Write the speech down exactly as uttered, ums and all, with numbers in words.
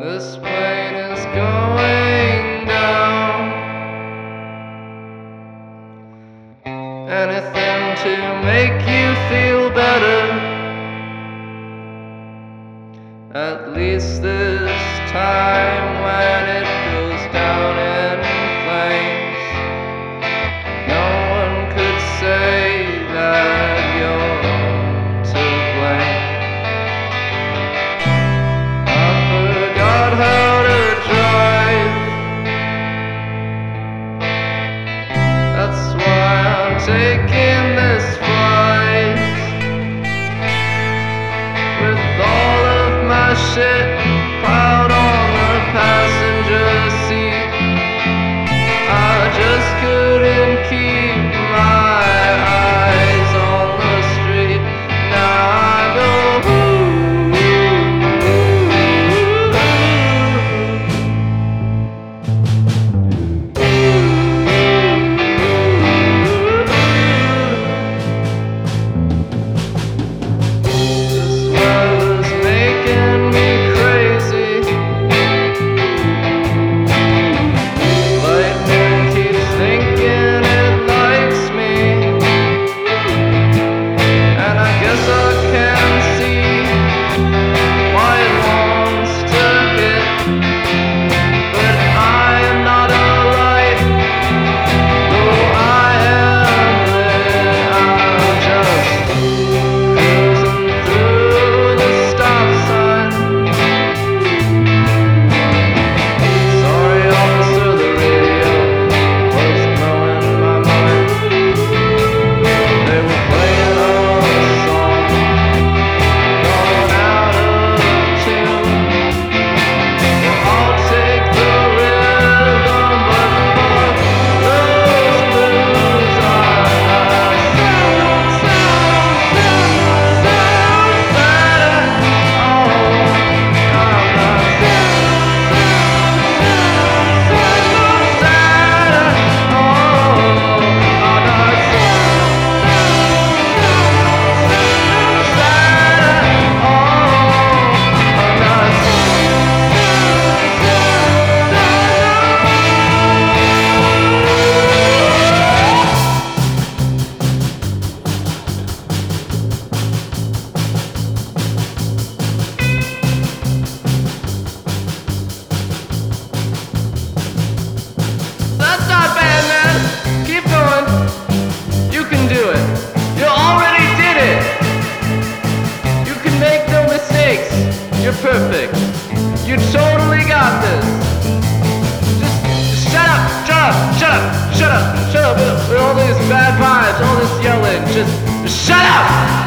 This plane is going down. Anything to make you feel better. At least this time when it goes down in flames, no one could say that you're to blame. I forgot how to drive. That's why I'm taking this flight with all of my shit piled on the passenger seat. I just couldn't keep my eyes on the street. Now I go ooh, this weather's making me crazy. Lightning keeps thinking it likes me, and I guess I can see why it wants to hit. But I am not a light, though I am lit. I'm just cruising through the stop sign. Sorry, officer, the radio was blowing my mind. They were playing a song gone out of tune. Well, I'll take the rhythm, but for those blues are not sound, sound, sound, sound better. Oh, I'm not sound, sound, sound, sound better. Oh, I'm not sound, sound, sound, better. Oh, I'm not sound, That's not bad, man. Keep going. You can do it. You already did it. You can make no mistakes. You're perfect. You totally got this. Just, just shut up, shut up, shut up, shut up, shut up. With all these bad vibes, all this yelling. Just, just shut up.